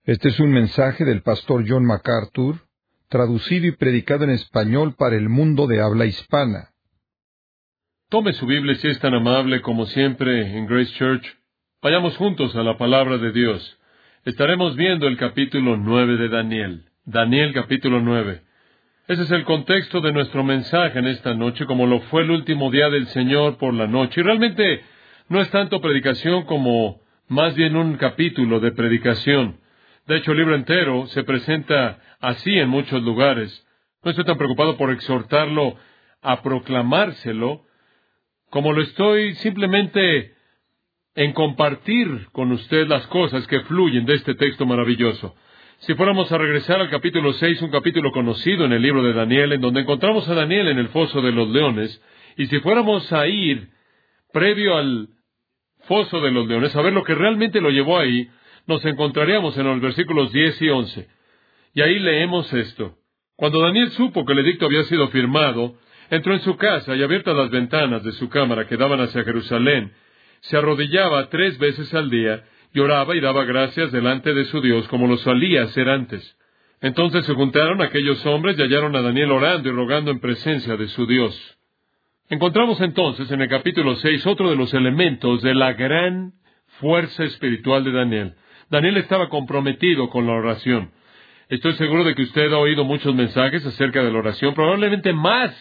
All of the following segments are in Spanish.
Este es un mensaje del pastor John MacArthur, traducido y predicado en español para el mundo de habla hispana. Tome su Biblia si es tan amable como siempre en Grace Church. Vayamos juntos a la palabra de Dios. Estaremos viendo el capítulo 9 de Daniel. Daniel capítulo 9. Ese es el contexto de nuestro mensaje en esta noche, como lo fue el último día del Señor por la noche. Y realmente no es tanto predicación como más bien un capítulo de predicación. De hecho, el libro entero se presenta así en muchos lugares. No estoy tan preocupado por exhortarlo a proclamárselo, como lo estoy simplemente en compartir con usted las cosas que fluyen de este texto maravilloso. Si fuéramos a regresar al capítulo 6, un capítulo conocido en el libro de Daniel, en donde encontramos a Daniel en el foso de los leones, y si fuéramos a ir previo al foso de los leones, a ver lo que realmente lo llevó ahí, nos encontraríamos en los versículos 10 y 11. Y ahí leemos esto. Cuando Daniel supo que el edicto había sido firmado, entró en su casa y abiertas las ventanas de su cámara que daban hacia Jerusalén, se arrodillaba 3 veces al día, y oraba y daba gracias delante de su Dios como lo solía hacer antes. Entonces se juntaron aquellos hombres y hallaron a Daniel orando y rogando en presencia de su Dios. Encontramos entonces en el capítulo 6 otro de los elementos de la gran fuerza espiritual de Daniel. Daniel estaba comprometido con la oración. Estoy seguro de que usted ha oído muchos mensajes acerca de la oración, probablemente más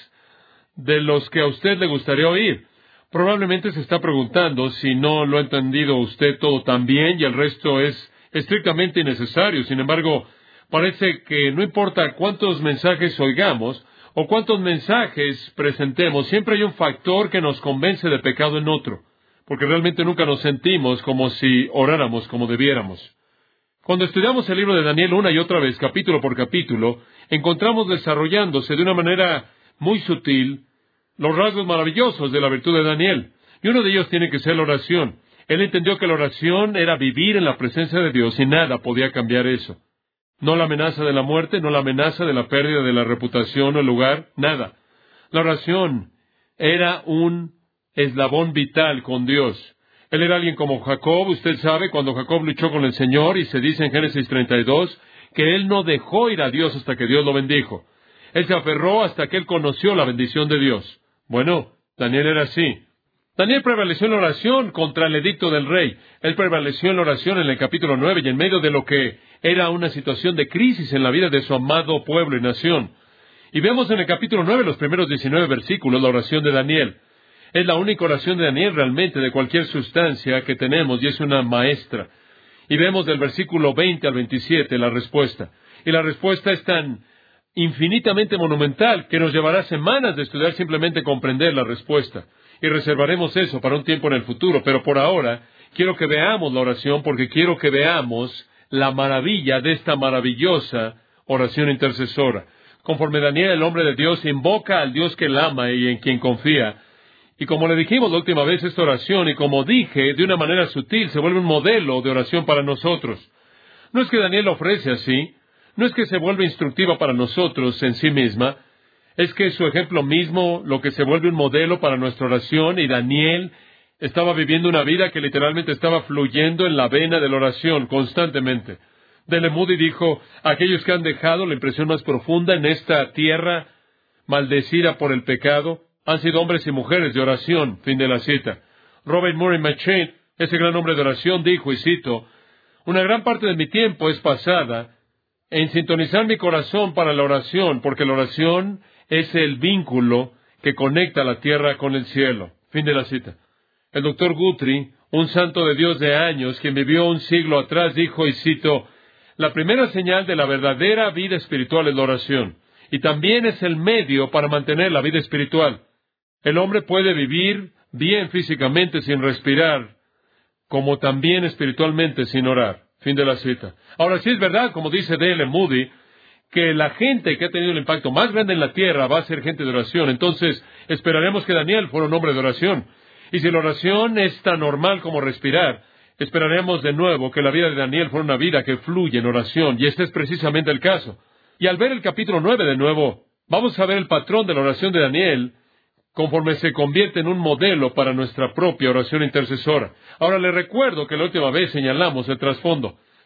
de los que a usted le gustaría oír. Probablemente se está preguntando si no lo ha entendido usted todo tan bien y el resto es estrictamente innecesario. Sin embargo, parece que no importa cuántos mensajes oigamos o cuántos mensajes presentemos, siempre hay un factor que nos convence de pecado en otro, porque realmente nunca nos sentimos como si oráramos como debiéramos. Cuando estudiamos el libro de Daniel una y otra vez, capítulo por capítulo, encontramos desarrollándose de una manera muy sutil los rasgos maravillosos de la virtud de Daniel. Y uno de ellos tiene que ser la oración. Él entendió que la oración era vivir en la presencia de Dios y nada podía cambiar eso. No la amenaza de la muerte, no la amenaza de la pérdida de la reputación o el lugar, nada. La oración era un eslabón vital con Dios. Él era alguien como Jacob. Usted sabe, cuando Jacob luchó con el Señor, y se dice en Génesis 32, que él no dejó ir a Dios hasta que Dios lo bendijo. Él se aferró hasta que él conoció la bendición de Dios. Bueno, Daniel era así. Daniel prevaleció en la oración contra el edicto del rey. Él prevaleció en la oración en el capítulo 9 y en medio de lo que era una situación de crisis en la vida de su amado pueblo y nación. Y vemos en el capítulo 9, los primeros 19 versículos, la oración de Daniel. Es la única oración de Daniel realmente de cualquier sustancia que tenemos y es una maestra. Y vemos del versículo 20 al 27 la respuesta. Y la respuesta es tan infinitamente monumental que nos llevará semanas de estudiar simplemente comprender la respuesta. Y reservaremos eso para un tiempo en el futuro. Pero por ahora quiero que veamos la oración porque quiero que veamos la maravilla de esta maravillosa oración intercesora. Conforme Daniel, el hombre de Dios, invoca al Dios que él ama y en quien confía. Y como le dijimos la última vez, esta oración, y como dije, de una manera sutil, se vuelve un modelo de oración para nosotros. No es que Daniel lo ofrece así, no es que se vuelve instructiva para nosotros en sí misma, es que su ejemplo mismo, lo que se vuelve un modelo para nuestra oración, y Daniel estaba viviendo una vida que literalmente estaba fluyendo en la vena de la oración constantemente. D.L. Moody dijo, aquellos que han dejado la impresión más profunda en esta tierra maldecida por el pecado, han sido hombres y mujeres de oración. Fin de la cita. Robert Murray McCheyne, ese gran hombre de oración, dijo, y cito, una gran parte de mi tiempo es pasada en sintonizar mi corazón para la oración, porque la oración es el vínculo que conecta la tierra con el cielo. Fin de la cita. El doctor Guthrie, un santo de Dios de años, quien vivió un siglo atrás, dijo, y cito, la primera señal de la verdadera vida espiritual es la oración, y también es el medio para mantener la vida espiritual. El hombre puede vivir bien físicamente sin respirar, como también espiritualmente sin orar. Fin de la cita. Ahora, sí es verdad, como dice D.L. Moody, que la gente que ha tenido el impacto más grande en la tierra va a ser gente de oración. Entonces, esperaremos que Daniel fuera un hombre de oración. Y si la oración es tan normal como respirar, esperaremos de nuevo que la vida de Daniel fuera una vida que fluye en oración. Y este es precisamente el caso. Y al ver el capítulo 9 de nuevo, vamos a ver el patrón de la oración de Daniel, conforme se convierte en un modelo para nuestra propia oración intercesora. Ahora le recuerdo que la última vez señalamos el trasfondo.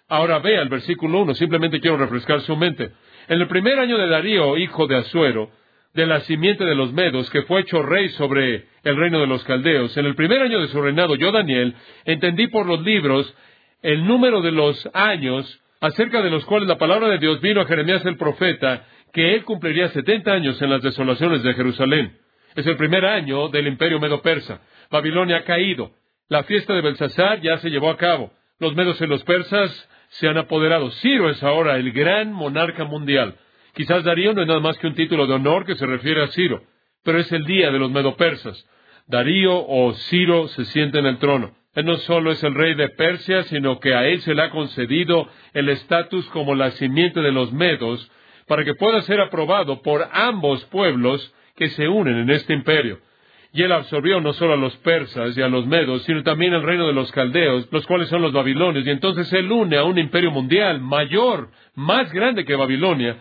Ahora vea el versículo 1, simplemente quiero refrescar su mente. En el primer año de Darío, hijo de Asuero, de la simiente de los Medos, que fue hecho rey sobre el reino de los caldeos, en el primer año de su reinado, yo, Daniel, entendí por los libros el número de los años acerca de los cuales la palabra de Dios vino a Jeremías el profeta, que él cumpliría 70 años en las desolaciones de Jerusalén. Es el primer año del imperio medo-persa. Babilonia ha caído. La fiesta de Belsasar ya se llevó a cabo. Los medos y los persas se han apoderado. Ciro es ahora el gran monarca mundial. Quizás Darío no es nada más que un título de honor que se refiere a Ciro, pero es el día de los medo-persas. Darío o Ciro se sienta en el trono. Él no solo es el rey de Persia, sino que a él se le ha concedido el estatus como la simiente de los medos, para que pueda ser aprobado por ambos pueblos que se unen en este imperio. Y él absorbió no solo a los persas y a los medos, sino también el reino de los caldeos, los cuales son los babilonios, y entonces él une a un imperio mundial mayor, más grande que Babilonia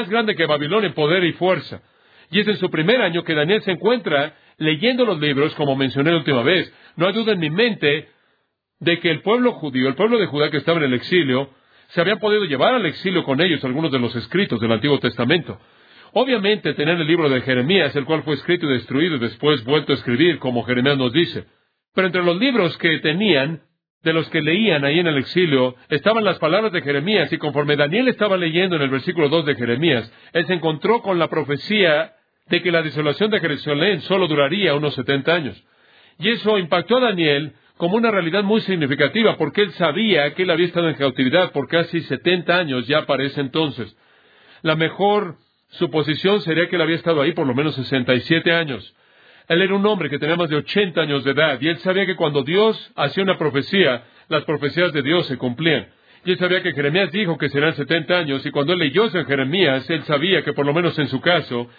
en poder y fuerza. Y es en su primer año que Daniel se encuentra leyendo los libros, como mencioné la última vez. No hay duda en mi mente de que el pueblo judío, el pueblo de Judá que estaba en el exilio, se habían podido llevar al exilio con ellos algunos de los escritos del Antiguo Testamento. Obviamente tenían el libro de Jeremías, el cual fue escrito y destruido y después vuelto a escribir, como Jeremías nos dice. Pero entre los libros que tenían, de los que leían ahí en el exilio, estaban las palabras de Jeremías, y conforme Daniel estaba leyendo en el versículo 2 de Jeremías, él se encontró con la profecía de que la desolación de Jerusalén solo duraría unos 70 años. Y eso impactó a Daniel como una realidad muy significativa, porque él sabía que él había estado en cautividad por casi 70 años ya para ese entonces. La mejor suposición sería que él había estado ahí por lo menos 67 años. Él era un hombre que tenía más de 80 años de edad, y él sabía que cuando Dios hacía una profecía, las profecías de Dios se cumplían. Y él sabía que Jeremías dijo que serán 70 años, y cuando él leyó eso en Jeremías, él sabía que por lo menos en su caso,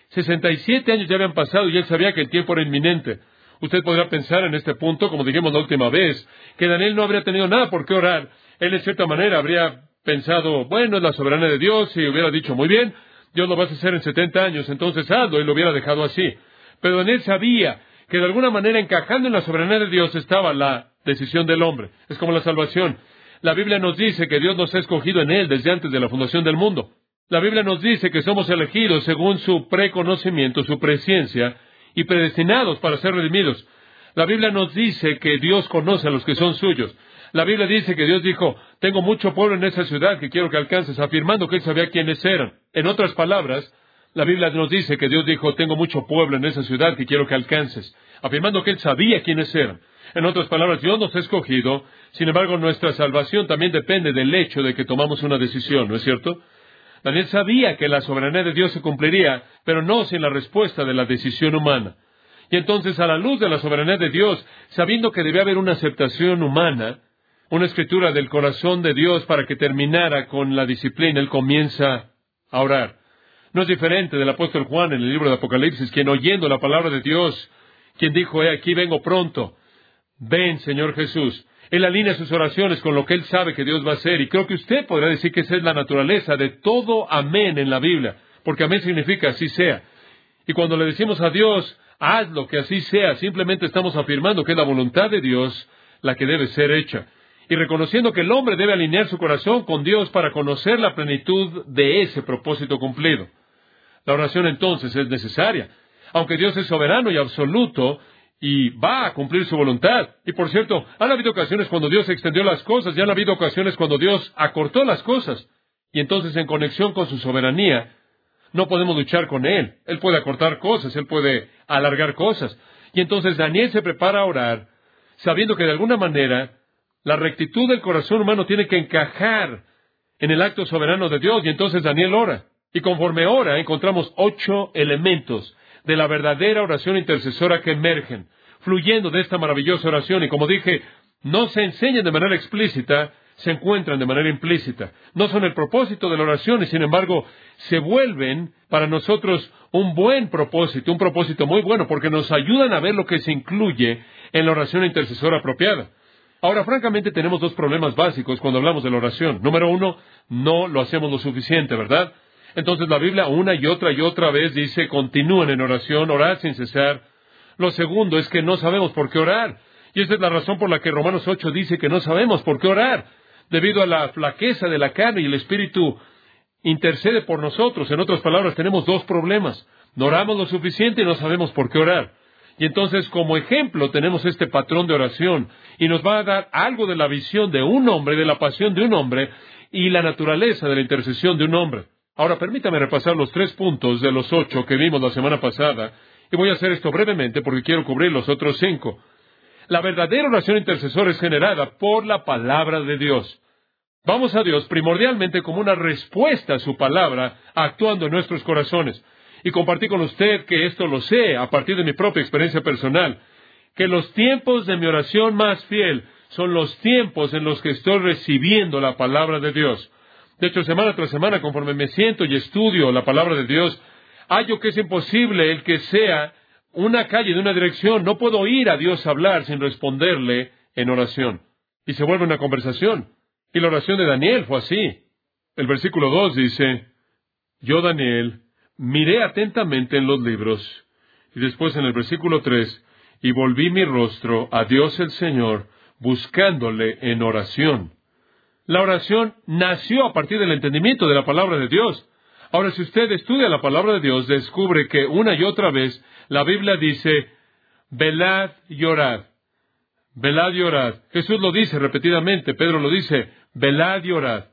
67 años ya habían pasado, y él sabía que el tiempo era inminente. Usted podrá pensar en este punto, como dijimos la última vez, que Daniel no habría tenido nada por qué orar. Él, en cierta manera, habría pensado, bueno, es la soberanía de Dios, y hubiera dicho, muy bien, Dios lo vas a hacer en 70 años, entonces hazlo, y lo hubiera dejado así. Pero Daniel sabía que de alguna manera, encajando en la soberanía de Dios, estaba la decisión del hombre. Es como la salvación. La Biblia nos dice que Dios nos ha escogido en Él desde antes de la fundación del mundo. La Biblia nos dice que somos elegidos según su preconocimiento, su presciencia, y predestinados para ser redimidos. La Biblia nos dice que Dios conoce a los que son suyos. La Biblia dice que Dios dijo, tengo mucho pueblo en esa ciudad que quiero que alcances, afirmando que Él sabía quiénes eran. En otras palabras, la Biblia nos dice que Dios dijo, tengo mucho pueblo en esa ciudad que quiero que alcances, afirmando que Él sabía quiénes eran. En otras palabras, Dios nos ha escogido, sin embargo, nuestra salvación también depende del hecho de que tomamos una decisión, ¿no es cierto? Daniel sabía que la soberanía de Dios se cumpliría, pero no sin la respuesta de la decisión humana. Y entonces, a la luz de la soberanía de Dios, sabiendo que debía haber una aceptación humana, una escritura del corazón de Dios para que terminara con la disciplina, él comienza a orar. No es diferente del apóstol Juan en el libro de Apocalipsis, quien oyendo la palabra de Dios, quien dijo, aquí vengo pronto. Ven, Señor Jesús. Él alinea sus oraciones con lo que él sabe que Dios va a hacer. Y creo que usted podrá decir que esa es la naturaleza de todo amén en la Biblia. Porque amén significa así sea. Y cuando le decimos a Dios, hazlo que así sea, simplemente estamos afirmando que es la voluntad de Dios la que debe ser hecha. Y reconociendo que el hombre debe alinear su corazón con Dios para conocer la plenitud de ese propósito cumplido. La oración entonces es necesaria. Aunque Dios es soberano y absoluto, y va a cumplir su voluntad. Y por cierto, han habido ocasiones cuando Dios extendió las cosas, y han habido ocasiones cuando Dios acortó las cosas. Y entonces, en conexión con su soberanía, no podemos luchar con Él. Él puede acortar cosas, Él puede alargar cosas. Y entonces Daniel se prepara a orar, sabiendo que de alguna manera, la rectitud del corazón humano tiene que encajar en el acto soberano de Dios. Y entonces Daniel ora. Y conforme ora, encontramos 8 elementos de la verdadera oración intercesora que emergen, fluyendo de esta maravillosa oración. Y como dije, no se enseñan de manera explícita, se encuentran de manera implícita. No son el propósito de la oración, y sin embargo, se vuelven para nosotros un buen propósito, un propósito muy bueno, porque nos ayudan a ver lo que se incluye en la oración intercesora apropiada. Ahora, francamente, tenemos 2 problemas básicos cuando hablamos de la oración. Número 1, no lo hacemos lo suficiente, ¿verdad? Entonces la Biblia una y otra vez dice, continúen en oración, orad sin cesar. Lo segundo es que no sabemos por qué orar. Y esa es la razón por la que Romanos 8 dice que no sabemos por qué orar. debido a la flaqueza de la carne, y el Espíritu intercede por nosotros. En otras palabras, tenemos dos problemas. No oramos lo suficiente y no sabemos por qué orar. Y entonces, como ejemplo, tenemos este patrón de oración, y nos va a dar algo de la visión de un hombre, de la pasión de un hombre, y la naturaleza de la intercesión de un hombre. Ahora, permítame repasar los 3 puntos de los 8 que vimos la semana pasada, y voy a hacer esto brevemente porque quiero cubrir los otros 5. La verdadera oración intercesora es generada por la palabra de Dios. Vamos a Dios primordialmente como una respuesta a su palabra, actuando en nuestros corazones. Y compartí con usted que esto lo sé a partir de mi propia experiencia personal, que los tiempos de mi oración más fiel son los tiempos en los que estoy recibiendo la palabra de Dios. De hecho, semana tras semana, conforme me siento y estudio la palabra de Dios, hallo que es imposible el que sea una calle de una dirección. No puedo oír a Dios hablar sin responderle en oración. Y se vuelve una conversación. Y la oración de Daniel fue así. El versículo 2 dice, yo, Daniel, miré atentamente en los libros. Y después en el versículo 3, y volví mi rostro a Dios el Señor, buscándole en oración. La oración nació a partir del entendimiento de la palabra de Dios. Ahora, si usted estudia la palabra de Dios, descubre que una y otra vez la Biblia dice, velad y orad. Velad y orad. Jesús lo dice repetidamente, Pedro lo dice, velad y orad.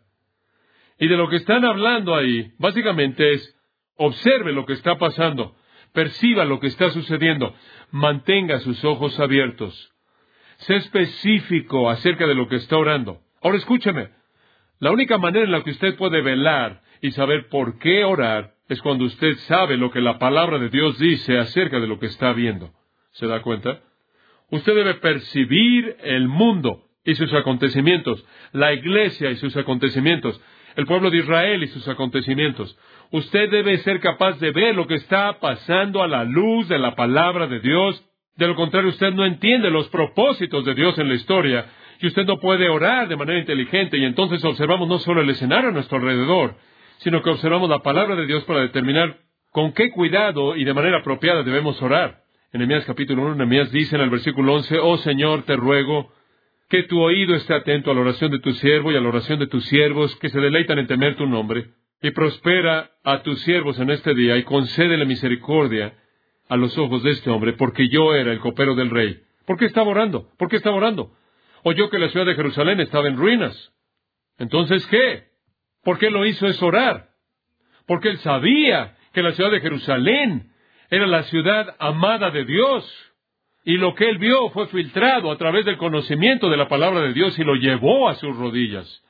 Y de lo que están hablando ahí, básicamente es, observe lo que está pasando, perciba lo que está sucediendo, mantenga sus ojos abiertos. Sé específico acerca de lo que está orando. Ahora escúcheme, la única manera en la que usted puede velar y saber por qué orar es cuando usted sabe lo que la palabra de Dios dice acerca de lo que está viendo. ¿Se da cuenta? Usted debe percibir el mundo y sus acontecimientos, la iglesia y sus acontecimientos, el pueblo de Israel y sus acontecimientos. Usted debe ser capaz de ver lo que está pasando a la luz de la palabra de Dios. De lo contrario, usted no entiende los propósitos de Dios en la historia, y usted no puede orar de manera inteligente, y entonces observamos no solo el escenario a nuestro alrededor, sino que observamos la palabra de Dios para determinar con qué cuidado y de manera apropiada debemos orar. En Nehemías capítulo 1, Nehemías dice en el versículo 11, oh Señor, te ruego que tu oído esté atento a la oración de tu siervo y a la oración de tus siervos, que se deleitan en temer tu nombre, y prospera a tus siervos en este día, y concédele misericordia a los ojos de este hombre, porque yo era el copero del rey. ¿Por qué estaba orando? ¿Por qué estaba orando? Oyó que la ciudad de Jerusalén estaba en ruinas. Entonces, ¿qué? ¿Por qué lo hizo eso orar? Porque él sabía que la ciudad de Jerusalén era la ciudad amada de Dios. Y lo que él vio fue filtrado a través del conocimiento de la palabra de Dios y lo llevó a sus rodillas.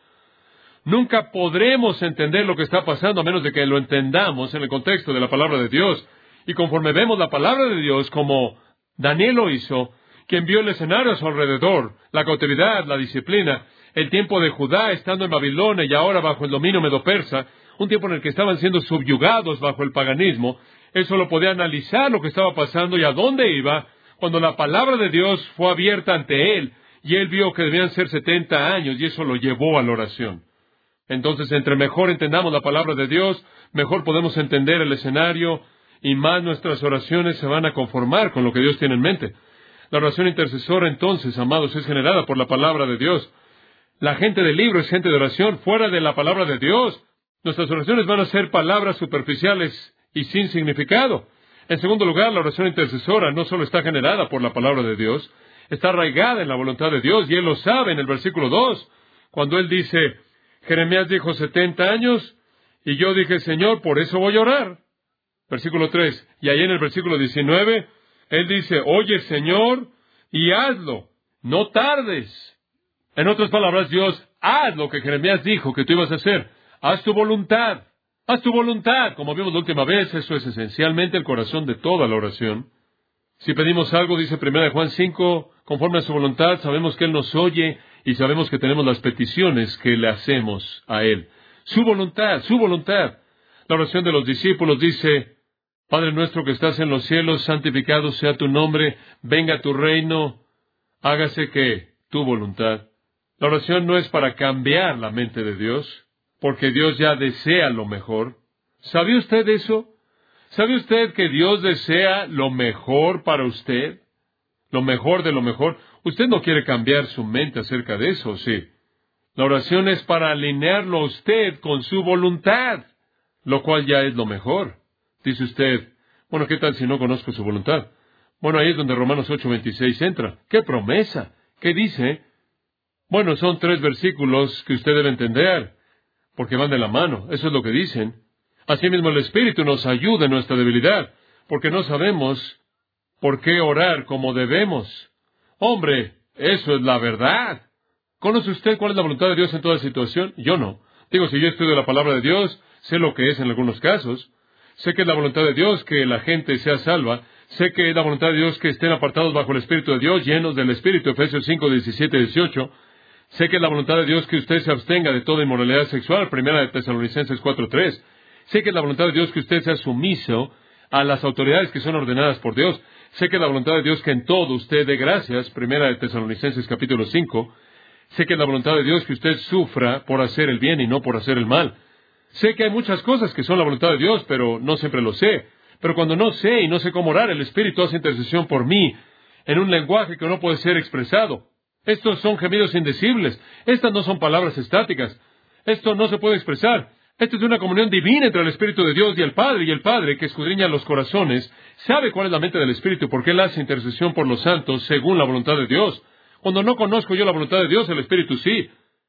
Nunca podremos entender lo que está pasando a menos de que lo entendamos en el contexto de la palabra de Dios. Y conforme vemos la palabra de Dios como Daniel lo hizo, quien vio el escenario a su alrededor, la cautividad, la disciplina, el tiempo de Judá estando en Babilonia y ahora bajo el dominio medo-persa, un tiempo en el que estaban siendo subyugados bajo el paganismo, él solo podía analizar lo que estaba pasando y a dónde iba, cuando la palabra de Dios fue abierta ante él, y él vio que debían ser 70 años, y eso lo llevó a la oración. Entonces, entre mejor entendamos la palabra de Dios, mejor podemos entender el escenario, y más nuestras oraciones se van a conformar con lo que Dios tiene en mente. La oración intercesora, entonces, amados, es generada por la palabra de Dios. La gente del libro es gente de oración. Fuera de la palabra de Dios, nuestras oraciones van a ser palabras superficiales y sin significado. En segundo lugar, la oración intercesora no solo está generada por la palabra de Dios, está arraigada en la voluntad de Dios, y Él lo sabe en el versículo 2, cuando Él dice, Jeremías dijo 70 años, y yo dije, Señor, por eso voy a orar. Versículo 3, y ahí en el versículo 19, Él dice, oye, Señor, y hazlo, no tardes. En otras palabras, Dios, haz lo que Jeremías dijo que tú ibas a hacer. Haz tu voluntad. Haz tu voluntad. Como vimos la última vez, eso es esencialmente el corazón de toda la oración. Si pedimos algo, dice 1 Juan 5, conforme a su voluntad, sabemos que Él nos oye y sabemos que tenemos las peticiones que le hacemos a Él. Su voluntad, su voluntad. La oración de los discípulos dice, Padre nuestro que estás en los cielos, santificado sea tu nombre, venga tu reino, hágase que tu voluntad. La oración no es para cambiar la mente de Dios, porque Dios ya desea lo mejor. ¿Sabe usted eso? ¿Sabe usted que Dios desea lo mejor para usted? Lo mejor de lo mejor. Usted no quiere cambiar su mente acerca de eso, ¿sí? La oración es para alinearlo a usted con su voluntad, lo cual ya es lo mejor. Dice usted, bueno, ¿qué tal si no conozco su voluntad? Bueno, ahí es donde Romanos 8:26 entra. ¡Qué promesa! ¿Qué dice? Bueno, son 3 versículos que usted debe entender, porque van de la mano. Eso es lo que dicen. Asimismo, el Espíritu nos ayuda en nuestra debilidad, porque no sabemos por qué orar como debemos. Hombre, eso es la verdad. ¿Conoce usted cuál es la voluntad de Dios en toda situación? Yo no. Digo, si yo estudio la palabra de Dios, sé lo que es en algunos casos. Sé que es la voluntad de Dios que la gente sea salva. Sé que es la voluntad de Dios que estén apartados bajo el Espíritu de Dios, llenos del Espíritu, Efesios 5:17-18. Sé que es la voluntad de Dios que usted se abstenga de toda inmoralidad sexual, 1 Tesalonicenses 4:3. Sé que es la voluntad de Dios que usted sea sumiso a las autoridades que son ordenadas por Dios. Sé que es la voluntad de Dios que en todo usted dé gracias, 1 Tesalonicenses capítulo 5. Sé que es la voluntad de Dios que usted sufra por hacer el bien y no por hacer el mal. Sé que hay muchas cosas que son la voluntad de Dios, pero no siempre lo sé. Pero cuando no sé y no sé cómo orar, el Espíritu hace intercesión por mí en un lenguaje que no puede ser expresado. Estos son gemidos indecibles. Estas no son palabras estáticas. Esto no se puede expresar. Esto es una comunión divina entre el Espíritu de Dios y el Padre, que escudriña los corazones, sabe cuál es la mente del Espíritu, porque Él hace intercesión por los santos según la voluntad de Dios. Cuando no conozco yo la voluntad de Dios, el Espíritu sí.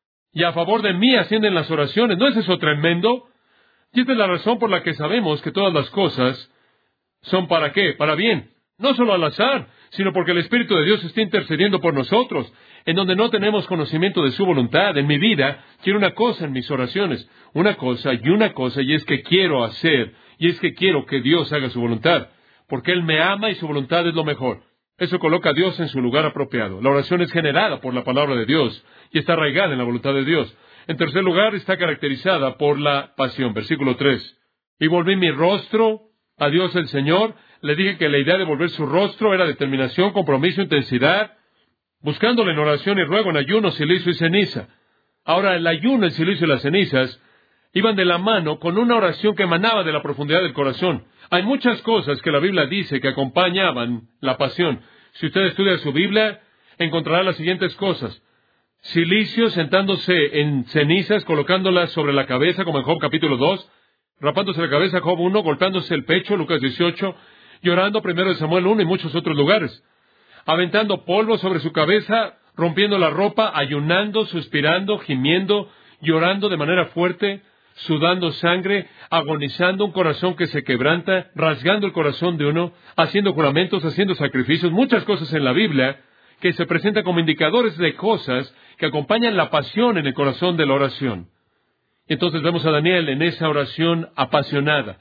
Y a favor de mí ascienden las oraciones. ¿No es eso tremendo? Y esta es la razón por la que sabemos que todas las cosas son ¿para qué? Para bien. No solo al azar, sino porque el Espíritu de Dios está intercediendo por nosotros. En donde no tenemos conocimiento de su voluntad, en mi vida, quiero una cosa en mis oraciones. Una cosa, y es que quiero hacer, y es que quiero que Dios haga su voluntad. Porque Él me ama y su voluntad es lo mejor. Eso coloca a Dios en su lugar apropiado. La oración es generada por la palabra de Dios y está arraigada en la voluntad de Dios. En tercer lugar, está caracterizada por la pasión. Versículo 3. Y volví mi rostro a Dios el Señor. Le dije que la idea de volver su rostro era determinación, compromiso, intensidad, buscándole en oración y ruego, en ayuno, silicio y ceniza. Ahora, el ayuno, el silicio y las cenizas iban de la mano con una oración que emanaba de la profundidad del corazón. Hay muchas cosas que la Biblia dice que acompañaban la pasión. Si usted estudia su Biblia, encontrará las siguientes cosas. Silicio, sentándose en cenizas, colocándolas sobre la cabeza, como en Job capítulo 2, rapándose la cabeza, Job 1, golpeándose el pecho, Lucas 18, llorando, 1 Samuel 1 y muchos otros lugares. Aventando polvo sobre su cabeza, rompiendo la ropa, ayunando, suspirando, gimiendo, llorando de manera fuerte, sudando sangre, agonizando, un corazón que se quebranta, rasgando el corazón de uno, haciendo juramentos, haciendo sacrificios, muchas cosas en la Biblia que se presentan como indicadores de cosas que acompañan la pasión en el corazón de la oración. Entonces vemos a Daniel en esa oración apasionada.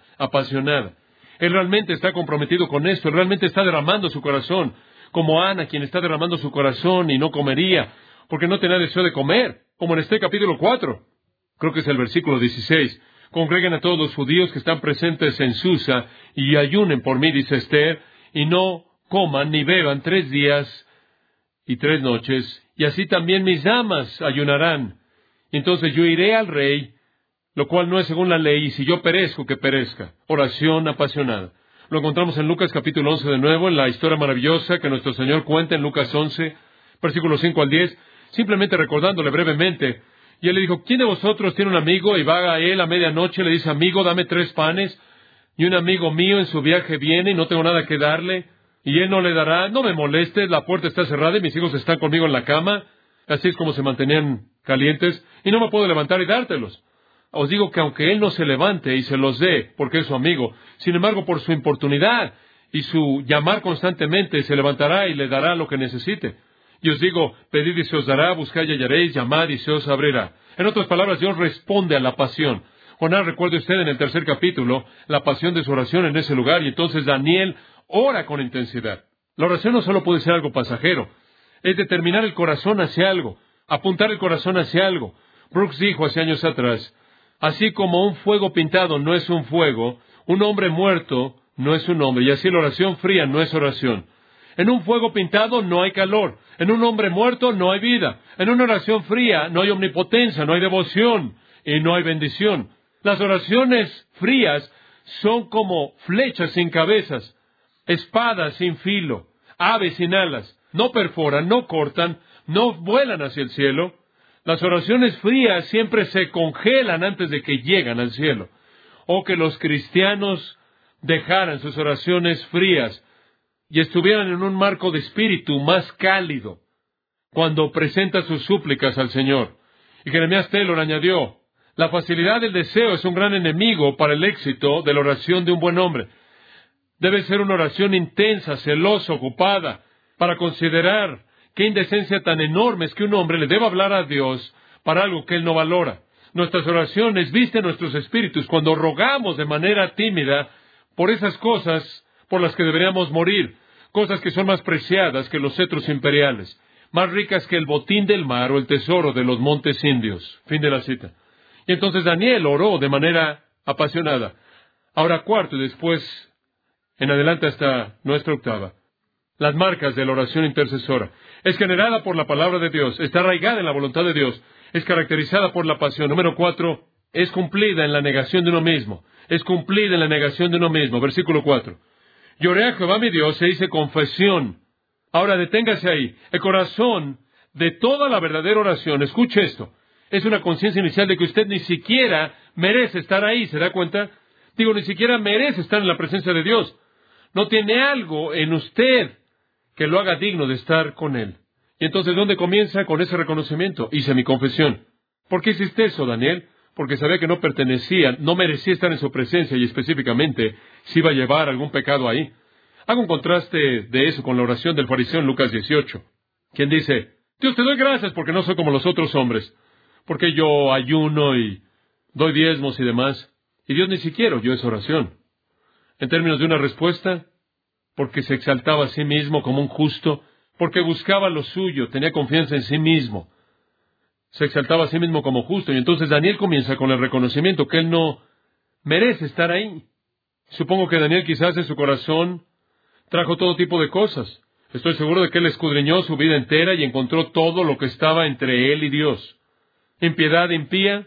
Él realmente está comprometido con esto, él realmente está derramando su corazón, como Ana, quien está derramando su corazón y no comería, porque no tenía deseo de comer, como en este capítulo 4. Creo que es el versículo 16. Congreguen a todos los judíos que están presentes en Susa y ayunen por mí, dice Esther, y no coman ni beban 3 días y 3 noches, y así también mis damas ayunarán. Y entonces yo iré al rey, lo cual no es según la ley, y si yo perezco, que perezca. Oración apasionada. Lo encontramos en Lucas capítulo 11 de nuevo, en la historia maravillosa que nuestro Señor cuenta en Lucas 11, versículos 5 al 10, simplemente recordándole brevemente. Y él le dijo, ¿quién de vosotros tiene un amigo y va a él a medianoche, le dice, amigo, dame 3 panes, y un amigo mío en su viaje viene y no tengo nada que darle, y él no le dará? No me molestes, la puerta está cerrada y mis hijos están conmigo en la cama. Así es como se mantenían calientes, y no me puedo levantar y dártelos. Os digo que aunque él no se levante y se los dé, porque es su amigo, sin embargo, por su importunidad y su llamar constantemente, se levantará y le dará lo que necesite. Y os digo, pedid y se os dará, buscad y hallaréis, llamad y se os abrirá. En otras palabras, Dios responde a la pasión. Jonás, recuerde usted en el 3 capítulo, la pasión de su oración en ese lugar, y entonces Daniel ora con intensidad. La oración no solo puede ser algo pasajero, es determinar el corazón hacia algo, apuntar el corazón hacia algo. Brooks dijo hace años atrás, así como un fuego pintado no es un fuego, un hombre muerto no es un hombre, y así la oración fría no es oración. En un fuego pintado no hay calor, en un hombre muerto no hay vida, en una oración fría no hay omnipotencia, no hay devoción y no hay bendición. Las oraciones frías son como flechas sin cabezas, espadas sin filo, aves sin alas, no perforan, no cortan, no vuelan hacia el cielo, Las oraciones frías siempre se congelan antes de que llegan al cielo. O que los cristianos dejaran sus oraciones frías y estuvieran en un marco de espíritu más cálido cuando presenta sus súplicas al Señor. Y Jeremías Taylor añadió, la facilidad del deseo es un gran enemigo para el éxito de la oración de un buen hombre. Debe ser una oración intensa, celosa, ocupada, para considerar qué indecencia tan enorme es que un hombre le deba hablar a Dios para algo que él no valora. Nuestras oraciones visten nuestros espíritus cuando rogamos de manera tímida por esas cosas por las que deberíamos morir, cosas que son más preciadas que los cetros imperiales, más ricas que el botín del mar o el tesoro de los montes indios. Fin de la cita. Y entonces Daniel oró de manera apasionada. Ahora cuarto y después en adelante hasta nuestra octava. Las marcas de la oración intercesora. Es generada por la palabra de Dios, está arraigada en la voluntad de Dios, es caracterizada por la pasión. Número 4, es cumplida en la negación de uno mismo. Es cumplida en la negación de uno mismo. Versículo 4. Lloré a Jehová mi Dios e hice confesión. Ahora deténgase ahí. El corazón de toda la verdadera oración, escuche esto, es una conciencia inicial de que usted ni siquiera merece estar ahí, ¿se da cuenta? Digo, ni siquiera merece estar en la presencia de Dios. No tiene algo en usted que lo haga digno de estar con Él. Y entonces, ¿dónde comienza? Con ese reconocimiento. Hice mi confesión. ¿Por qué hiciste eso, Daniel? Porque sabía que no pertenecía, no merecía estar en su presencia y específicamente si iba a llevar algún pecado ahí. Hago un contraste de eso con la oración del fariseo en Lucas 18, quien dice, Dios, te doy gracias porque no soy como los otros hombres, porque yo ayuno y doy diezmos y demás, y Dios ni siquiera oyó esa oración. En términos de una respuesta, porque se exaltaba a sí mismo como un justo, porque buscaba lo suyo, tenía confianza en sí mismo, se exaltaba a sí mismo como justo, y entonces Daniel comienza con el reconocimiento que él no merece estar ahí. Supongo que Daniel quizás en su corazón trajo todo tipo de cosas. Estoy seguro de que él escudriñó su vida entera y encontró todo lo que estaba entre él y Dios. Impiedad impía,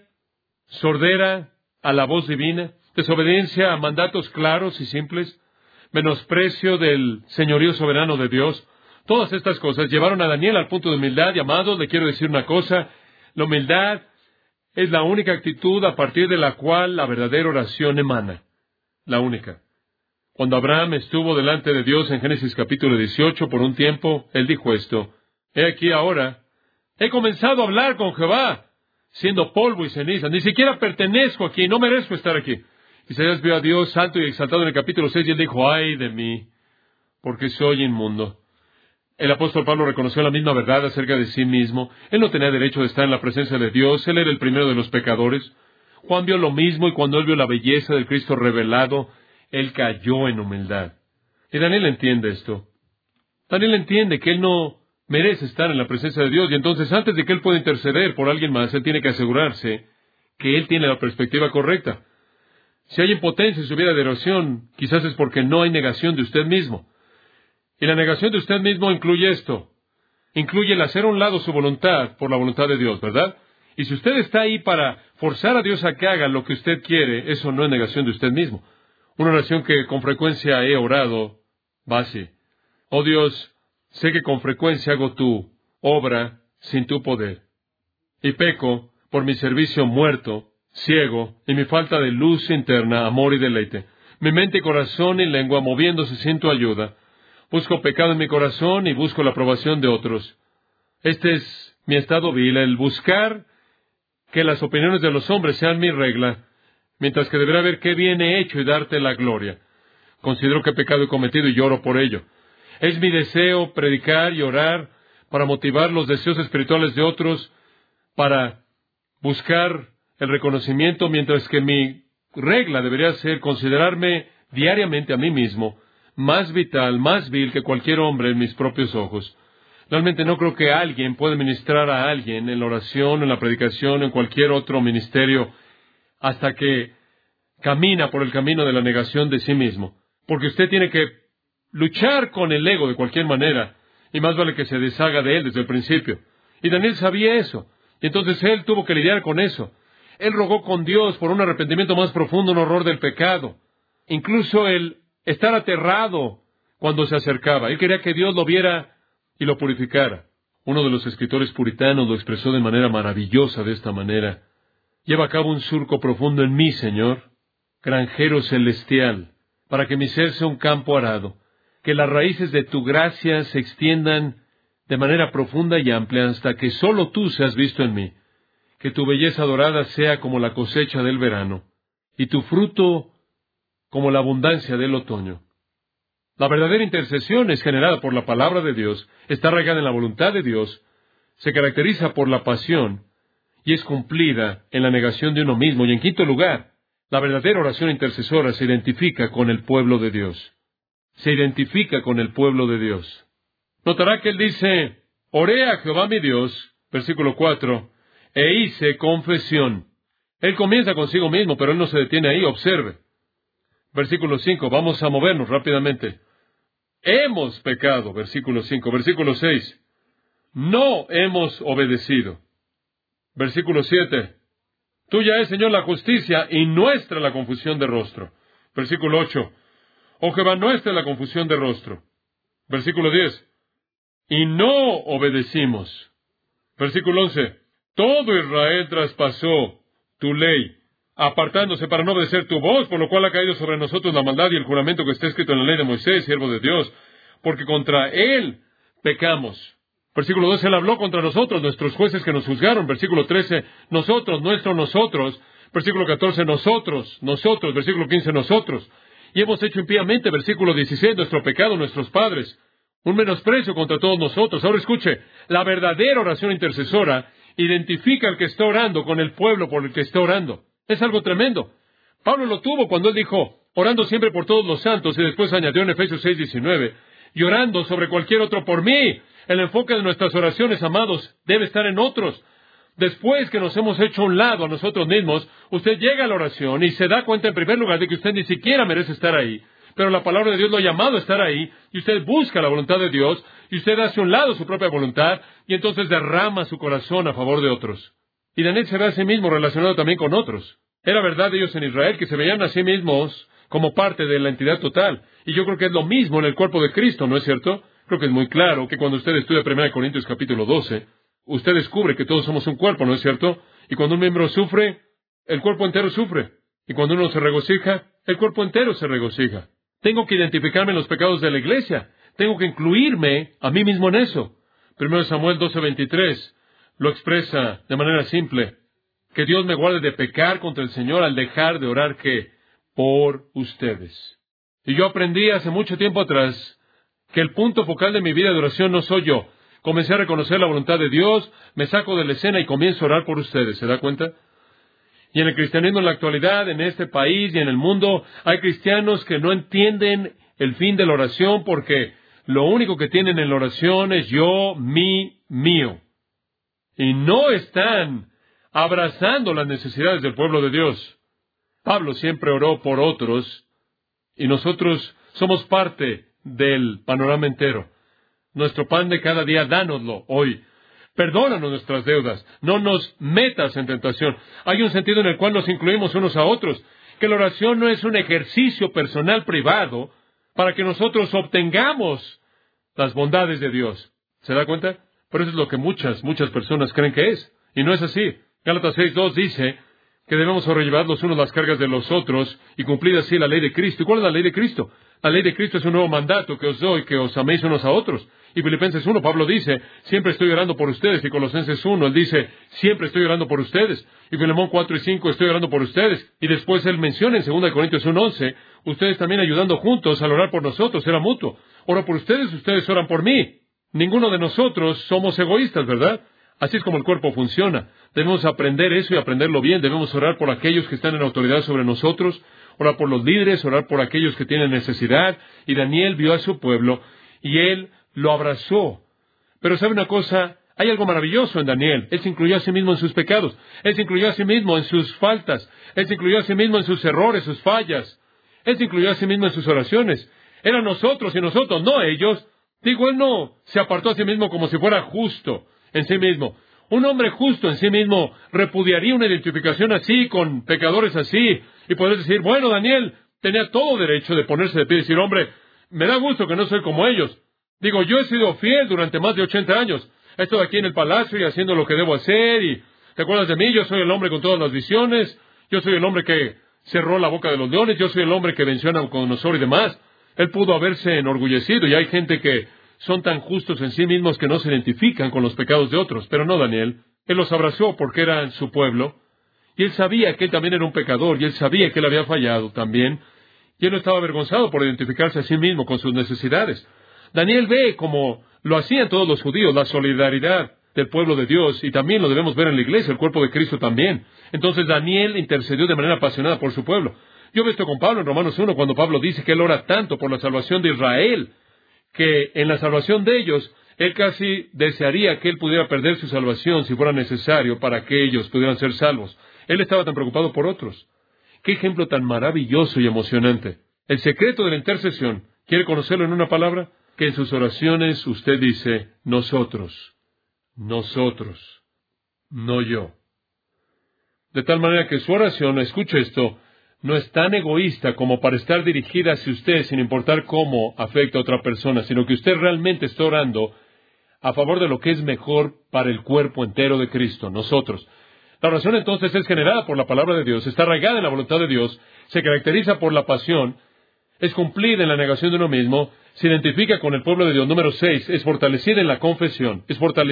sordera a la voz divina, desobediencia a mandatos claros y simples, menosprecio del señorío soberano de Dios. Todas estas cosas llevaron a Daniel al punto de humildad. Y amados, le quiero decir una cosa, la humildad es la única actitud a partir de la cual la verdadera oración emana. La única. Cuando Abraham estuvo delante de Dios en Génesis capítulo 18 por un tiempo, él dijo esto, he aquí ahora, he comenzado a hablar con Jehová, siendo polvo y ceniza, ni siquiera pertenezco aquí, no merezco estar aquí. Isaías vio a Dios alto y exaltado en el capítulo 6 y él dijo, ay de mí, porque soy inmundo. El apóstol Pablo reconoció la misma verdad acerca de sí mismo. Él no tenía derecho de estar en la presencia de Dios, él era el primero de los pecadores. Juan vio lo mismo y cuando él vio la belleza del Cristo revelado, él cayó en humildad. Y Daniel entiende esto. Daniel entiende que él no merece estar en la presencia de Dios, y entonces antes de que él pueda interceder por alguien más, él tiene que asegurarse que él tiene la perspectiva correcta. Si hay impotencia en su vida de oración, quizás es porque no hay negación de usted mismo. Y la negación de usted mismo incluye esto. Incluye el hacer a un lado su voluntad por la voluntad de Dios, ¿verdad? Y si usted está ahí para forzar a Dios a que haga lo que usted quiere, eso no es negación de usted mismo. Una oración que con frecuencia he orado va así. Oh Dios, sé que con frecuencia hago tu obra sin tu poder. Y peco por mi servicio muerto, ciego, y mi falta de luz interna, amor y deleite. Mi mente y corazón y lengua moviéndose sin tu ayuda. Busco pecado en mi corazón y busco la aprobación de otros. Este es mi estado vil, el buscar que las opiniones de los hombres sean mi regla, mientras que deberá ver qué bien he hecho y darte la gloria. Considero que pecado he cometido y lloro por ello. Es mi deseo predicar y orar para motivar los deseos espirituales de otros, para buscar el reconocimiento, mientras que mi regla debería ser considerarme diariamente a mí mismo más vital, más vil que cualquier hombre en mis propios ojos. Realmente no creo que alguien pueda ministrar a alguien en la oración, en la predicación, en cualquier otro ministerio, hasta que camina por el camino de la negación de sí mismo. Porque usted tiene que luchar con el ego de cualquier manera, y más vale que se deshaga de él desde el principio. Y Daniel sabía eso, y entonces él tuvo que lidiar con eso. Él rogó con Dios por un arrepentimiento más profundo, un horror del pecado. Incluso el estar aterrado cuando se acercaba. Él quería que Dios lo viera y lo purificara. Uno de los escritores puritanos lo expresó de manera maravillosa de esta manera. Lleva a cabo un surco profundo en mí, Señor, granjero celestial, para que mi ser sea un campo arado, que las raíces de tu gracia se extiendan de manera profunda y amplia hasta que solo tú seas visto en mí, que tu belleza dorada sea como la cosecha del verano, y tu fruto como la abundancia del otoño. La verdadera intercesión es generada por la palabra de Dios, está arraigada en la voluntad de Dios, se caracteriza por la pasión y es cumplida en la negación de uno mismo. Y en quinto lugar, la verdadera oración intercesora se identifica con el pueblo de Dios. Se identifica con el pueblo de Dios. Notará que él dice, oré a Jehová mi Dios, versículo 4, e hice confesión. Él comienza consigo mismo, pero él no se detiene ahí, observe. Versículo 5, vamos a movernos rápidamente. Hemos pecado, versículo 5. Versículo 6, no hemos obedecido. Versículo 7, tuya es, Señor, la justicia y nuestra la confusión de rostro. Versículo 8, oh Jehová, nuestra la confusión de rostro. Versículo 10, y no obedecimos. Versículo 11, todo Israel traspasó tu ley, apartándose para no obedecer tu voz, por lo cual ha caído sobre nosotros la maldad y el juramento que está escrito en la ley de Moisés, siervo de Dios, porque contra él pecamos. Versículo 12, él habló contra nosotros, nuestros jueces que nos juzgaron. Versículo 13, nosotros. Versículo 14, nosotros. Versículo 15, nosotros. Y hemos hecho impíamente. Versículo 16, nuestro pecado, nuestros padres. Un menosprecio contra todos nosotros. Ahora escuche, la verdadera oración intercesora identifica al que está orando con el pueblo por el que está orando. Es algo tremendo. Pablo lo tuvo cuando él dijo, orando siempre por todos los santos, y después añadió en Efesios 6:19, y orando sobre cualquier otro por mí. El enfoque de nuestras oraciones, amados, debe estar en otros. Después que nos hemos hecho a un lado a nosotros mismos, usted llega a la oración y se da cuenta en primer lugar de que usted ni siquiera merece estar ahí. Pero la palabra de Dios lo ha llamado a estar ahí, y usted busca la voluntad de Dios, y usted hace a un lado su propia voluntad, y entonces derrama su corazón a favor de otros. Y Daniel se ve a sí mismo relacionado también con otros. Era verdad de ellos en Israel, que se veían a sí mismos como parte de la entidad total. Y yo creo que es lo mismo en el cuerpo de Cristo, ¿no es cierto? Creo que es muy claro que cuando usted estudia 1 Corintios capítulo 12, usted descubre que todos somos un cuerpo, ¿no es cierto? Y cuando un miembro sufre, el cuerpo entero sufre. Y cuando uno se regocija, el cuerpo entero se regocija. Tengo que identificarme en los pecados de la iglesia. Tengo que incluirme a mí mismo en eso. 1 Samuel 12:23 lo expresa de manera simple. Que Dios me guarde de pecar contra el Señor al dejar de orar, ¿qué? Por ustedes. Y yo aprendí hace mucho tiempo atrás que el punto focal de mi vida de oración no soy yo. Comencé a reconocer la voluntad de Dios, me saco de la escena y comienzo a orar por ustedes. ¿Se da cuenta? Y en el cristianismo en la actualidad, en este país y en el mundo, hay cristianos que no entienden el fin de la oración porque lo único que tienen en la oración es yo, mí, mío. Y no están abrazando las necesidades del pueblo de Dios. Pablo siempre oró por otros y nosotros somos parte del panorama entero. Nuestro pan de cada día, dánoslo hoy. Perdónanos nuestras deudas. No nos metas en tentación. Hay un sentido en el cual nos incluimos unos a otros. Que la oración no es un ejercicio personal privado para que nosotros obtengamos las bondades de Dios. ¿Se da cuenta? Pero eso es lo que muchas personas creen que es. Y no es así. Gálatas 6:2 dice que debemos sobrellevar los unos las cargas de los otros y cumplir así la ley de Cristo. ¿Y cuál es la ley de Cristo? La ley de Cristo es un nuevo mandato que os doy, que os améis unos a otros. Y Filipenses 1, Pablo dice, siempre estoy orando por ustedes. Y Colosenses 1, él dice, siempre estoy orando por ustedes. Y Filemón 4 y 5, estoy orando por ustedes. Y después él menciona en 2 Corintios 1:11, ustedes también ayudando juntos al orar por nosotros, era mutuo. Oro por ustedes, ustedes oran por mí. Ninguno de nosotros somos egoístas, ¿verdad? Así es como el cuerpo funciona. Debemos aprender eso y aprenderlo bien. Debemos orar por aquellos que están en autoridad sobre nosotros, orar por los líderes, orar por aquellos que tienen necesidad. Y Daniel vio a su pueblo y él lo abrazó. Pero ¿sabe una cosa? Hay algo maravilloso en Daniel. Él se incluyó a sí mismo en sus pecados. Él se incluyó a sí mismo en sus faltas. Él se incluyó a sí mismo en sus errores, sus fallas. Él se incluyó a sí mismo en sus oraciones. Eran nosotros y nosotros, no ellos. Digo, él no se apartó a sí mismo como si fuera justo en sí mismo. Un hombre justo en sí mismo repudiaría una identificación así, con pecadores así, y podría decir, bueno, Daniel tenía todo derecho de ponerse de pie y decir, hombre, me da gusto que no soy como ellos. Digo, yo he sido fiel durante más de 80 años. he estado aquí en el palacio y haciendo lo que debo hacer, y ¿te acuerdas de mí? Yo soy el hombre con todas las visiones, yo soy el hombre que cerró la boca de los leones, yo soy el hombre que venció a Nabucodonosor y demás. Él pudo haberse enorgullecido, y hay gente que son tan justos en sí mismos que no se identifican con los pecados de otros, pero no Daniel. Él los abrazó porque eran su pueblo, y él sabía que él también era un pecador, y él sabía que él había fallado también, y él no estaba avergonzado por identificarse a sí mismo con sus necesidades. Daniel ve, como lo hacían todos los judíos, la solidaridad del pueblo de Dios, y también lo debemos ver en la iglesia, el cuerpo de Cristo también. Entonces Daniel intercedió de manera apasionada por su pueblo. Yo veo esto con Pablo en Romanos 1, cuando Pablo dice que él ora tanto por la salvación de Israel, que en la salvación de ellos, él casi desearía que él pudiera perder su salvación si fuera necesario para que ellos pudieran ser salvos. Él estaba tan preocupado por otros. ¡Qué ejemplo tan maravilloso y emocionante! El secreto de la intercesión, ¿quiere conocerlo en una palabra? Que en sus oraciones usted dice, nosotros, no yo. De tal manera que su oración, escuche esto, no es tan egoísta como para estar dirigida hacia usted sin importar cómo afecta a otra persona, sino que usted realmente está orando a favor de lo que es mejor para el cuerpo entero de Cristo, nosotros. La oración entonces es generada por la palabra de Dios, está arraigada en la voluntad de Dios, se caracteriza por la pasión, es cumplida en la negación de uno mismo, se identifica con el pueblo de Dios. Número 6, es fortalecida en la confesión,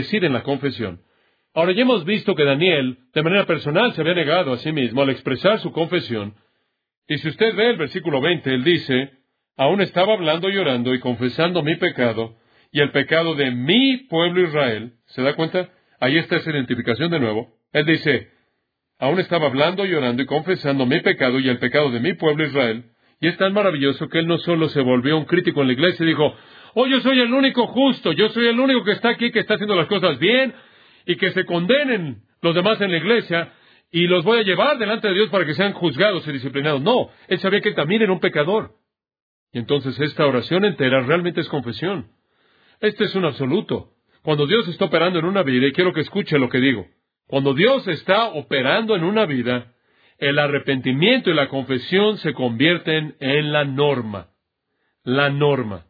Ahora ya hemos visto que Daniel, de manera personal, se había negado a sí mismo al expresar su confesión. Y si usted ve el versículo 20, él dice, aún estaba hablando y orando y confesando mi pecado y el pecado de mi pueblo Israel. ¿Se da cuenta? Ahí está esa identificación de nuevo. Él dice, aún estaba hablando y orando y confesando mi pecado y el pecado de mi pueblo Israel. Y es tan maravilloso que él no solo se volvió un crítico en la iglesia y dijo, oh, yo soy el único justo, yo soy el único que está aquí, que está haciendo las cosas bien, y que se condenen los demás en la iglesia, y los voy a llevar delante de Dios para que sean juzgados y disciplinados. No, él sabía que él también era un pecador. Y entonces esta oración entera realmente es confesión. Este es un absoluto. Cuando Dios está operando en una vida, y quiero que escuche lo que digo, cuando Dios está operando en una vida, el arrepentimiento y la confesión se convierten en la norma. La norma.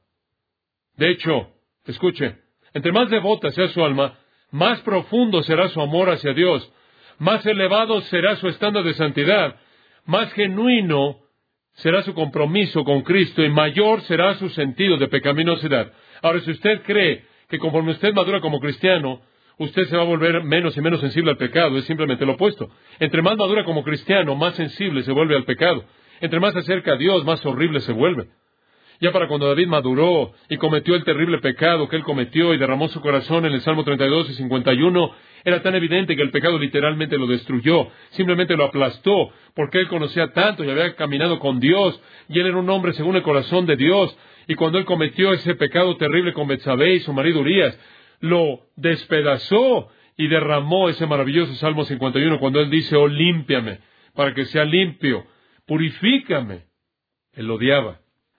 De hecho, escuche, entre más devota sea su alma, más profundo será su amor hacia Dios, más elevado será su estándar de santidad, más genuino será su compromiso con Cristo y mayor será su sentido de pecaminosidad. Ahora, si usted cree que conforme usted madura como cristiano, usted se va a volver menos y menos sensible al pecado, es simplemente lo opuesto. Entre más madura como cristiano, más sensible se vuelve al pecado. Entre más se acerca a Dios, más horrible se vuelve. Ya para cuando David maduró y cometió el terrible pecado que él cometió y derramó su corazón en el Salmo 32 y 51, era tan evidente que el pecado literalmente lo destruyó, simplemente lo aplastó, porque él conocía tanto y había caminado con Dios, y él era un hombre según el corazón de Dios, y cuando él cometió ese pecado terrible con Betsabé y su marido Urías, lo despedazó y derramó ese maravilloso Salmo 51 cuando él dice, oh, límpiame, para que sea limpio, purifícame. Él lo odiaba.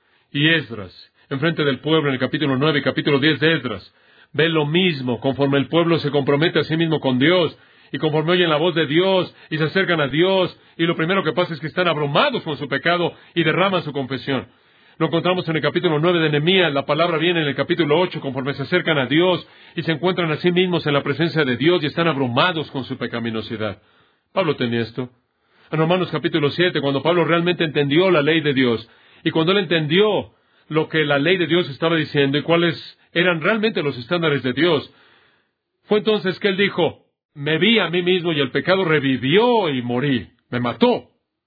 Y Esdras, enfrente del pueblo, en el capítulo 9 y capítulo 10 de Esdras, ve lo mismo, conforme el pueblo se compromete a sí mismo con Dios, y conforme oyen la voz de Dios, y se acercan a Dios, y lo primero que pasa es que están abrumados con su pecado, y derraman su confesión. Lo encontramos en el capítulo 9 de Nehemías, la palabra viene en el capítulo 8, conforme se acercan a Dios, y se encuentran a sí mismos en la presencia de Dios, y están abrumados con su pecaminosidad. Pablo tenía esto. En Romanos capítulo 7, cuando Pablo realmente entendió la ley de Dios, y cuando él entendió lo que la ley de Dios estaba diciendo y cuáles eran realmente los estándares de Dios, fue entonces que él dijo, me vi a mí mismo y el pecado revivió y morí, me mató.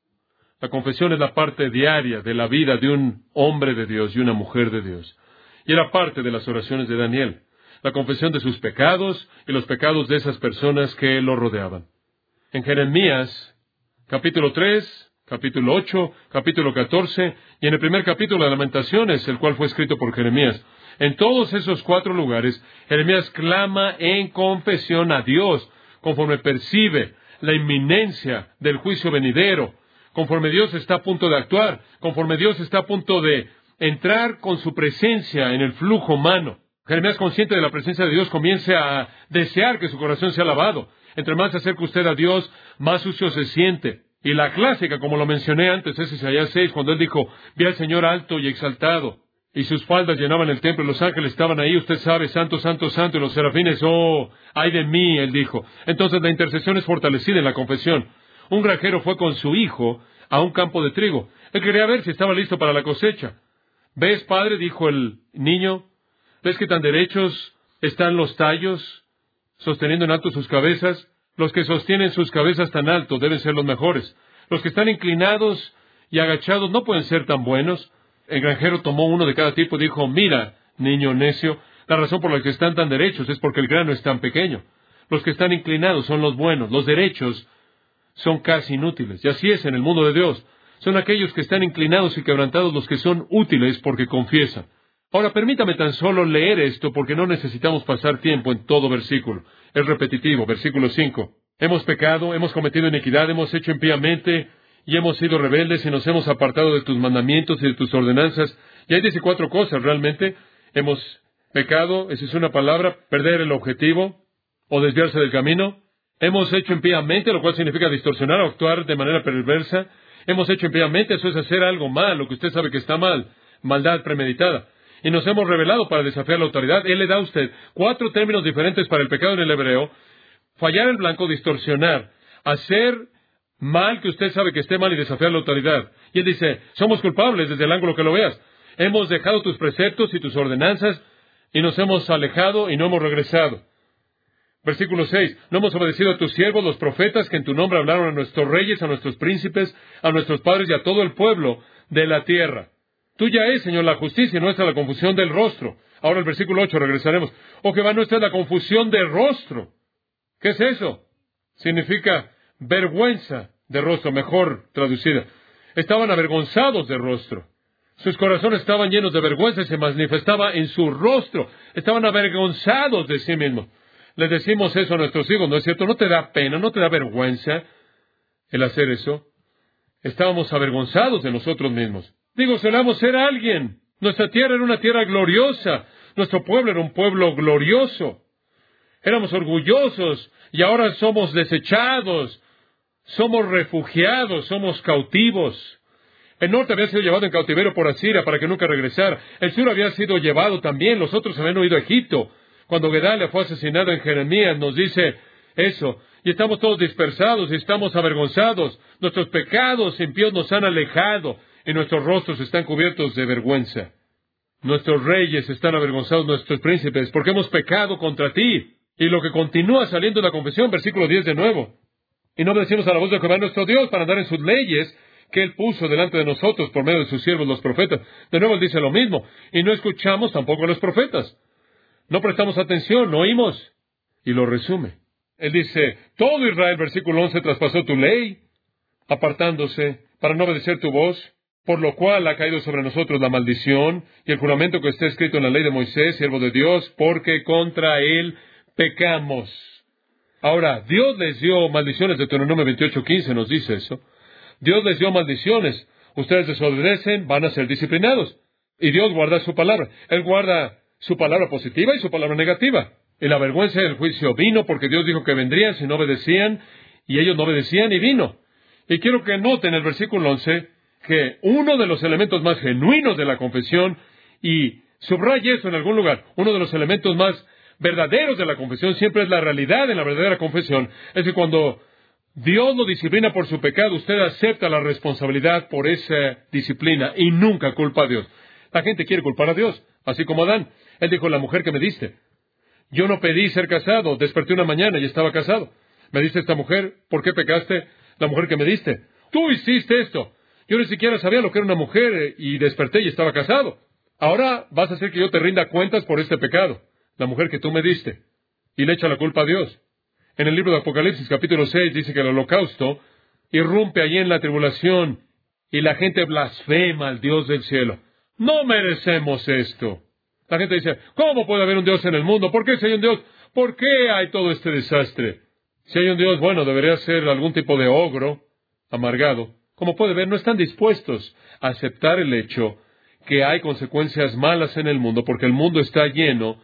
La confesión es la parte diaria de la vida de un hombre de Dios y una mujer de Dios. Y era parte de las oraciones de Daniel, la confesión de sus pecados y los pecados de esas personas que lo rodeaban. En Jeremías, capítulo 3, capítulo 8, capítulo 14, y en el primer capítulo de Lamentaciones, el cual fue escrito por Jeremías. En todos esos 4 lugares, Jeremías clama en confesión a Dios, conforme percibe la inminencia del juicio venidero, conforme Dios está a punto de actuar, conforme Dios está a punto de entrar con su presencia en el flujo humano. Jeremías, consciente de la presencia de Dios, comienza a desear que su corazón sea lavado. Entre más se acerca usted a Dios, más sucio se siente. Y la clásica, como lo mencioné antes, es Isaías 6, cuando él dijo, vi al Señor alto y exaltado, y sus faldas llenaban el templo, y los ángeles estaban ahí, usted sabe, santo, santo, santo, y los serafines, oh, ay de mí, él dijo. Entonces la intercesión es fortalecida en la confesión. Un granjero fue con su hijo a un campo de trigo. Él quería ver si estaba listo para la cosecha. ¿Ves, padre?, dijo el niño, ¿ves que tan derechos están los tallos, sosteniendo en alto sus cabezas? Los que sostienen sus cabezas tan alto deben ser los mejores. Los que están inclinados y agachados no pueden ser tan buenos. El granjero tomó uno de cada tipo y dijo, mira, niño necio, la razón por la que están tan derechos es porque el grano es tan pequeño. Los que están inclinados son los buenos, los derechos son casi inútiles. Y así es en el mundo de Dios. Son aquellos que están inclinados y quebrantados los que son útiles porque confiesan. Ahora, permítame tan solo leer esto porque no necesitamos pasar tiempo en todo versículo. Es repetitivo, versículo 5. Hemos pecado, hemos cometido iniquidad, hemos hecho impíamente y hemos sido rebeldes y nos hemos apartado de tus mandamientos y de tus ordenanzas. Y ahí dice 4 cosas realmente. Hemos pecado, esa es una palabra, perder el objetivo o desviarse del camino. Hemos hecho impíamente, lo cual significa distorsionar o actuar de manera perversa. Hemos hecho impíamente, eso es hacer algo mal, lo que usted sabe que está mal, maldad premeditada. Y nos hemos rebelado para desafiar la autoridad. Él le da a usted 4 términos diferentes para el pecado en el hebreo. Fallar en blanco, distorsionar, hacer mal que usted sabe que esté mal y desafiar la autoridad. Y él dice, somos culpables desde el ángulo que lo veas. Hemos dejado tus preceptos y tus ordenanzas y nos hemos alejado y no hemos regresado. Versículo 6. No hemos obedecido a tus siervos, los profetas, que en tu nombre hablaron a nuestros reyes, a nuestros príncipes, a nuestros padres y a todo el pueblo de la tierra. Tuya es, Señor, la justicia y nuestra la confusión del rostro. Ahora el versículo 8, regresaremos. Oh Jehová, nuestra es la confusión del rostro. ¿Qué es eso? Significa vergüenza de rostro, mejor traducida. Estaban avergonzados de rostro. Sus corazones estaban llenos de vergüenza y se manifestaba en su rostro. Estaban avergonzados de sí mismos. Les decimos eso a nuestros hijos, ¿no es cierto? ¿No te da pena, no te da vergüenza el hacer eso? Estábamos avergonzados de nosotros mismos. Digo, solíamos ser alguien. Nuestra tierra era una tierra gloriosa. Nuestro pueblo era un pueblo glorioso. Éramos orgullosos y ahora somos desechados. Somos refugiados, somos cautivos. El norte había sido llevado en cautiverio por Asiria para que nunca regresara. El sur había sido llevado también. Los otros habían huido a Egipto. Cuando Gedalia fue asesinado en Jeremías, nos dice eso. Y estamos todos dispersados y estamos avergonzados. Nuestros pecados impíos nos han alejado y nuestros rostros están cubiertos de vergüenza. Nuestros reyes están avergonzados, nuestros príncipes, porque hemos pecado contra ti. Y lo que continúa saliendo de la confesión, versículo 10 de nuevo. Y no obedecimos a la voz de Jehová nuestro Dios para andar en sus leyes que Él puso delante de nosotros por medio de sus siervos los profetas. De nuevo Él dice lo mismo. Y no escuchamos tampoco a los profetas. No prestamos atención, no oímos. Y lo resume. Él dice, todo Israel, versículo 11, traspasó tu ley, apartándose para no obedecer tu voz, por lo cual ha caído sobre nosotros la maldición y el juramento que está escrito en la ley de Moisés, siervo de Dios, porque contra él pecamos. Ahora, Dios les dio maldiciones, Deuteronomio 28:15 nos dice eso. Dios les dio maldiciones. Ustedes desobedecen, van a ser disciplinados. Y Dios guarda su palabra. Él guarda su palabra positiva y su palabra negativa. Y la vergüenza del juicio vino porque Dios dijo que vendrían si no obedecían, y ellos no obedecían y vino. Y quiero que noten el versículo 11, que uno de los elementos más genuinos de la confesión, y subraye eso en algún lugar, uno de los elementos más verdaderos de la confesión, siempre es la realidad en la verdadera confesión, es que cuando Dios lo disciplina por su pecado, usted acepta la responsabilidad por esa disciplina y nunca culpa a Dios. La gente quiere culpar a Dios, así como Adán. Él dijo, la mujer que me diste. Yo no pedí ser casado, desperté una mañana y estaba casado. Me diste esta mujer, ¿por qué pecaste? La mujer que me diste. Tú hiciste esto. Yo ni siquiera sabía lo que era una mujer y desperté y estaba casado. Ahora vas a hacer que yo te rinda cuentas por este pecado. La mujer que tú me diste. Y le echa la culpa a Dios. En el libro de Apocalipsis, capítulo 6, dice que el holocausto irrumpe allí en la tribulación y la gente blasfema al Dios del cielo. No merecemos esto. La gente dice, ¿cómo puede haber un Dios en el mundo? ¿Por qué si hay un Dios? ¿Por qué hay todo este desastre? Si hay un Dios, bueno, debería ser algún tipo de ogro, amargado. Como puede ver, no están dispuestos a aceptar el hecho que hay consecuencias malas en el mundo, porque el mundo está lleno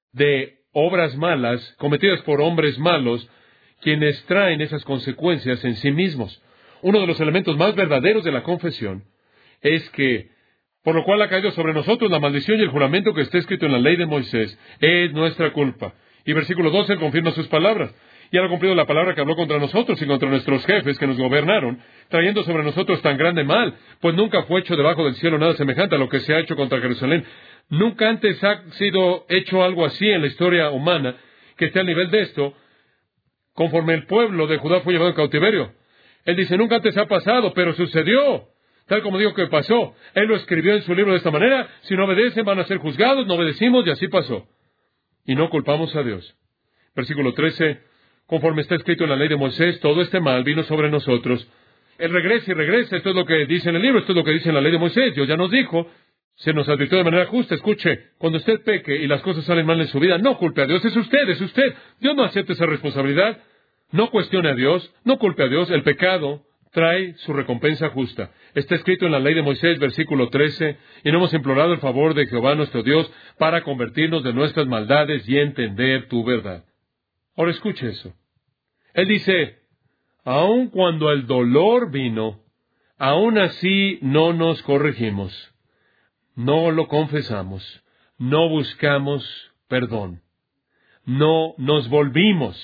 de obras malas cometidas por hombres malos, quienes traen esas consecuencias en sí mismos. Uno de los elementos más verdaderos de la confesión es que Por lo cual ha caído sobre nosotros la maldición y el juramento que está escrito en la ley de Moisés. Es nuestra culpa. Y versículo 12, Él confirma sus palabras. Y Él ha cumplido la palabra que habló contra nosotros y contra nuestros jefes que nos gobernaron, trayendo sobre nosotros tan grande mal, pues nunca fue hecho debajo del cielo nada semejante a lo que se ha hecho contra Jerusalén. Nunca antes ha sido hecho algo así en la historia humana, que esté al nivel de esto, conforme el pueblo de Judá fue llevado en cautiverio. Él dice, nunca antes ha pasado, pero sucedió. Tal como digo que pasó. Él lo escribió en su libro de esta manera. Si no obedecen, van a ser juzgados. No obedecimos y así pasó. Y no culpamos a Dios. Versículo 13. Conforme está escrito en la ley de Moisés, todo este mal vino sobre nosotros. Él regresa y regresa. Esto es lo que dice en el libro. Esto es lo que dice en la ley de Moisés. Dios ya nos dijo. Se nos advirtió de manera justa. Escuche, cuando usted peque y las cosas salen mal en su vida, no culpe a Dios. Es usted, es usted. Dios no acepta esa responsabilidad. No cuestione a Dios. No culpe a Dios. El pecado trae su recompensa justa. Está escrito en la ley de Moisés, versículo 13, y no hemos implorado el favor de Jehová nuestro Dios para convertirnos de nuestras maldades y entender tu verdad. Ahora escuche eso. Él dice, aun cuando el dolor vino, aun así no nos corregimos, no lo confesamos, no buscamos perdón, no nos volvimos,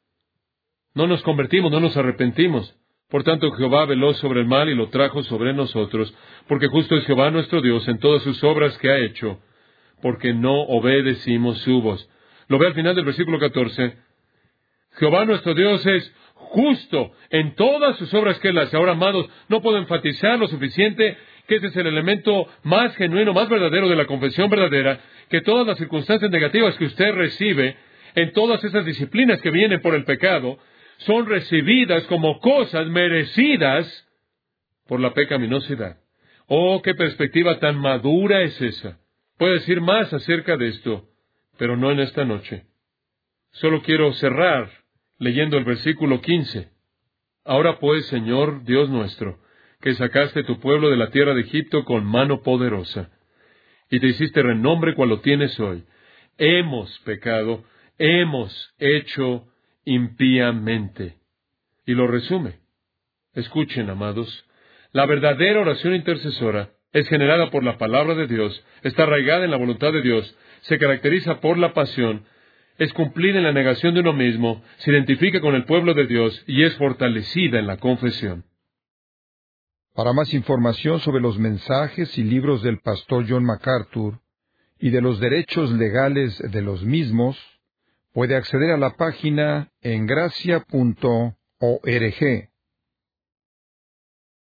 no nos convertimos, no nos arrepentimos. Por tanto, Jehová veló sobre el mal y lo trajo sobre nosotros, porque justo es Jehová nuestro Dios en todas sus obras que ha hecho, porque no obedecimos su voz. Lo ve al final del versículo 14. Jehová nuestro Dios es justo en todas sus obras que Él hace. Ahora, amados, no puedo enfatizar lo suficiente que ese es el elemento más genuino, más verdadero de la confesión verdadera, que todas las circunstancias negativas que usted recibe, en todas esas disciplinas que vienen por el pecado, son recibidas como cosas merecidas por la pecaminosidad. Oh, qué perspectiva tan madura es esa. Puedo decir más acerca de esto, pero no en esta noche. Solo quiero cerrar leyendo el versículo 15. Ahora pues, Señor Dios nuestro, que sacaste tu pueblo de la tierra de Egipto con mano poderosa, y te hiciste renombre cual lo tienes hoy. Hemos pecado, hemos hecho impíamente. Y lo resume. Escuchen, amados, la verdadera oración intercesora es generada por la palabra de Dios, está arraigada en la voluntad de Dios, se caracteriza por la pasión, es cumplida en la negación de uno mismo, se identifica con el pueblo de Dios y es fortalecida en la confesión. Para más información sobre los mensajes y libros del pastor John MacArthur y de los derechos legales de los mismos, puede acceder a la página en gracia.org.